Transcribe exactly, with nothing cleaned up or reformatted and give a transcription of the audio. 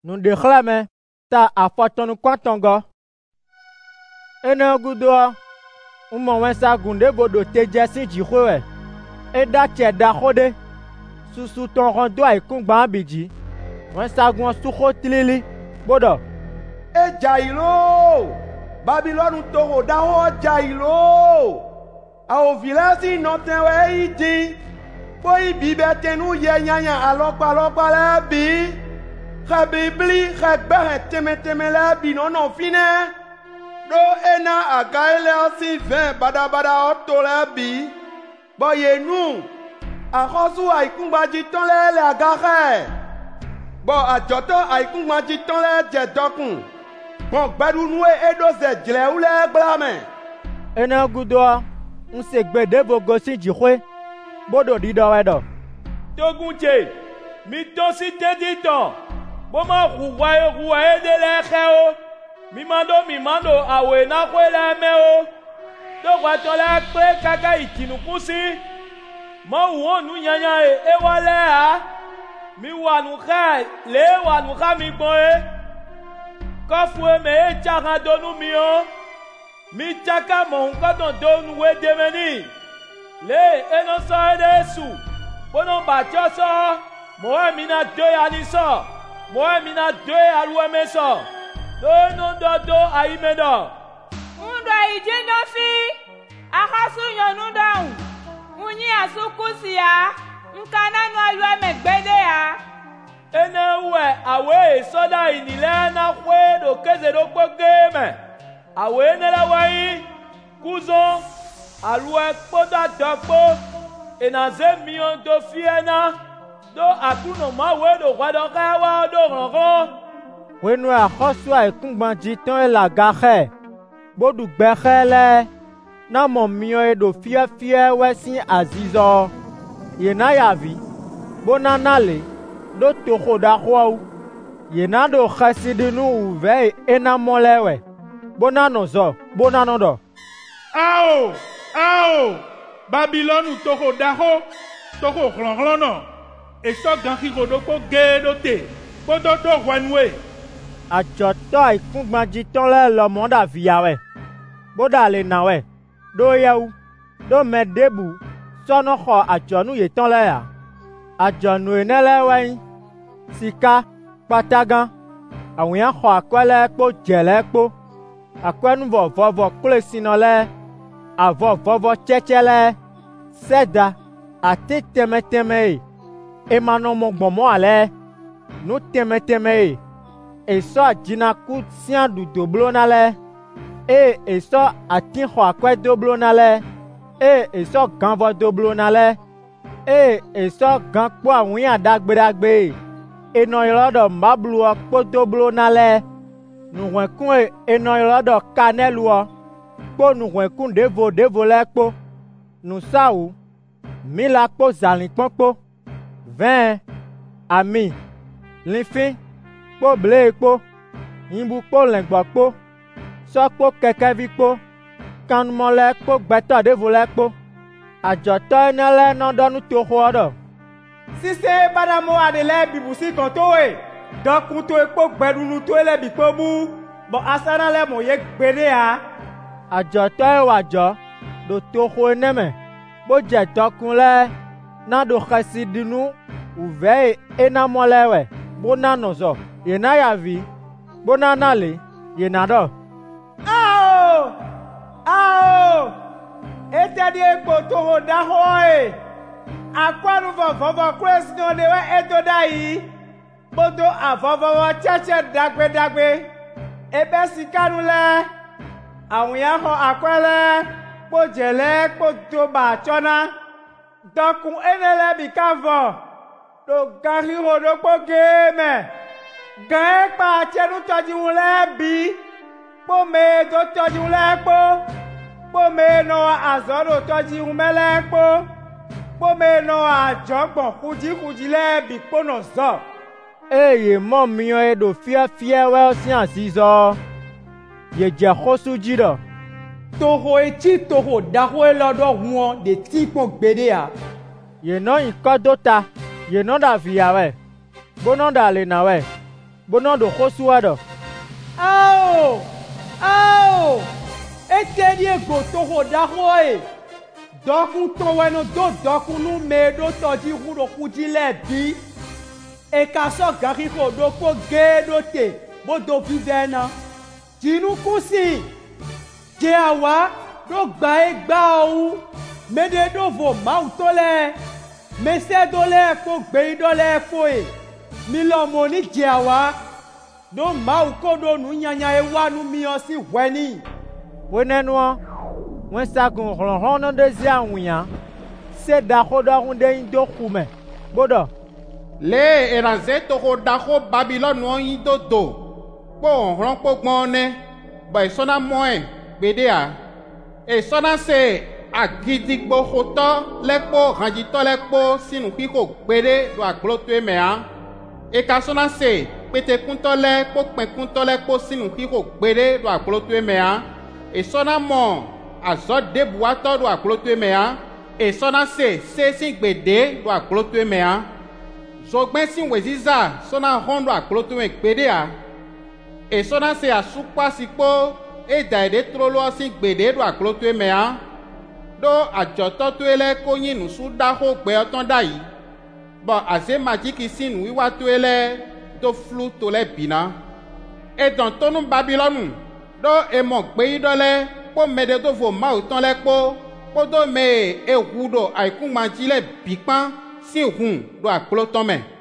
Nous déclamons ta afɔtɔnu kɔntɔngɔ. Ene gudoa, uma wensa gunde bodo teje si jixoe. Eda tse da xode. Susu tɔnrɔn do aikungba bidzi. Wensa gun suxo tilili bodo. E jailo! Babylone toho daho jailo! Ao vilasi noten we iti. Boy bibetenu ye nyanya alokpa alokpa la bi. Xa bibli xa gbehe teme teme la bi nono fine. Do ena agaele asi vingt bada bada oto la bi. Boye nu. Ahosu aikungba jiton le le agahe. Bo ajoto aikungba jiton le je dokun. Bon gbadu nu edo ze jle ou le blame. Ene gudoa, un se gbede bogo si jixoe. Bodo dido wedo. Togunche, mi tosi tedito. Boma ruwaye ruwaye de lecheo. Mi mando mi mando awe na kwele meo. Do wato le kwe kaka ikinu kusi. Ma uonu nyanya e ewale ha. Mi wanu kha le wanu kha mi boe. Kofwe me e chaka donu mi o. Mi chaka mo nkodo donu we demeni. Le eno so edesu. Bono bacho so. Moe mina doe aliso. Moe mina doe alueme so. Do no do do aimedo. Undo ijino fi. Ahasu yonu down. Unyi asukusi ya. Nkana no alueme gbede ya. Ene we awe soda inile na kwe do keze do kwe game. Awe ne la wai. Kuzo. Alue kpoda dokpo. Enaze mion do fiena. Do akuno ma we do kwado kawa do ronron. Wenu ahosu aikungba jiton e la gahe. Bodu gbexele. Na mo mio e do fie fie wesi azizo. Yena yavi. Bona nale. Do toho da huau. Yena do khasidinu uve ena molewe. Bona nozo. Bona nodo. Ao! Ao! Babylone toho daho. Toho hlonhlono. Eso ganki rodoko gedote. Bodo do wanwe. Ajoto aikungba jiton le lomo da viawe. Boda le nawe. Do yau. Do medebu. Sono ho ajonu yeton le ya. Ajonu enele wai. Sika, patagan. Àwọn yẹn xɔ akɔ lɛ kpó dze lɛ kpó. Akɔnu vɔvɔvɔ kple sinɔ lɛ. Avɔ vɔvɔ tsɛtsɛ lɛ. Sɛda, ate tɛmɛtɛmɛ ye. Emanɔmɔ gbɔmɔ alɛ. Nu tɛmɛtɛmɛ ye. Esɔ adzinaku sia du doblo na lɛ. Eye esɔ ati xɔ akɔe doblo na lɛ. Eye esɔ ganvɔ doblo na lɛ. Eye esɔ gan kpó àwọn yẹn adagbeɖagbe. Enɔ yɔlɔdɔ mbabluɔ kpodoblo nalɛ. Nuhwɛkun enɔ yɔlɔdɔ kanɛluɔ. Kpo nuhwɛkun devo devo lɛ kpo. Nusawu. Mila kpo zalinkpɔnkpo. Vɛn. Ami. Linfin. Kpo ble kpo. Yimbu kpo lɛngbɔ kpo. Sɔ kpo kɛkɛvi kpo. Kanumɔ lɛ kpo gbɛtɔ devo lɛ kpo. Adzɔtɔ ene lɛ nɔdɔnu toxoɔ dɔ. Sise badamo adele bibusi kontowe. Dokun to ekpo gbedunu to ele bikpobu. Bo asana le mo ye gbede ya. Adzɔtɔ ye wadzɔ do toxo eneme. Bo dze dɔkun lɛ na do xesidinu uve ye ena mɔ lɛ wɛ. Bo na nɔzɔ yena yavi. Bo na nale yena dɔ. Ao! Ao! Ete di ekpo toho dahoe. Akwanu vɔvɔvɔ kure sinɔ de wɛ edo da yi. Bodo avɔvɔvɔ tsɛtsɛ dagbe dagbe. Ebe sikanu lɛ. Àwọn ya xɔ akɔɛ lɛ. Kpodze lɛ kpodo ba tsɔna. Dɔkun ene lɛ bi ka vɔ. Do gaxiwo do kpo geeme. Gãe kpa tsɛnu tɔdziwu lɛ bi. Kpome do tɔdziwu lɛ kpo. Kpome nɔ azɔ do tɔdziwu mɛ lɛ kpo. Kpome nɔ adzɔgbɔn xudzi lɛ bi kponɔ zɔ. Eye mɔ miɔ ye do fiafia wɛ si azizɔ. Ye dze xosu dzi dɔ. Toho etsi toho daxoe lɔdɔ huɔ de ti kpɔn gbede ya. Ye nɔ yi kɔ do ta. Ye nɔ da via wɛ. Bonɔ da le na wɛ. bono do khosuwa do. Ao! Ao! Etedi ego toho dahoe. Dokun toweno do dokun nu me do toji huro kuji lebi. E kaso gari ho do ko ge do te bo do vivena. Jinu kusi. Je awa do gba e gba ou. Mede do vo mau tole. Mese do le ko gbe do le ko e. Mi lo mo ni je awa. Do mau ko do nu nyanya e wa nu mi o si weni. Wenenwa wen sakun hlon no de zia wuya se da khodo hunde ndo khume bodo le eraze to ho da ho Babylon won yin do do po hlon po gbon ne ba isona moe gbede a e sona se agidigbo hoto lepo ranjito lepo sinu kiko gbede do agloto e me a e ka sona se pete kuntole po pen kuntole po sinu kiko gbede do agloto e me a e sona mo azo debu ato do akloto emea e sona se se sin gbede do akloto emea zogben sin weziza sona hondo akloto ekpede a e sona se asupa sipo e daide trolo sin gbede do akloto emea do ajoto to ele ko yinu su da ho gbe otan dai bo ase majiki sin wiwa to ele do flu to le bina e don tonu Babylonu do e mo gbe idole po mede do vo ma utan le po po do me e hudo aikun ma ji le bipan si hun do akloton me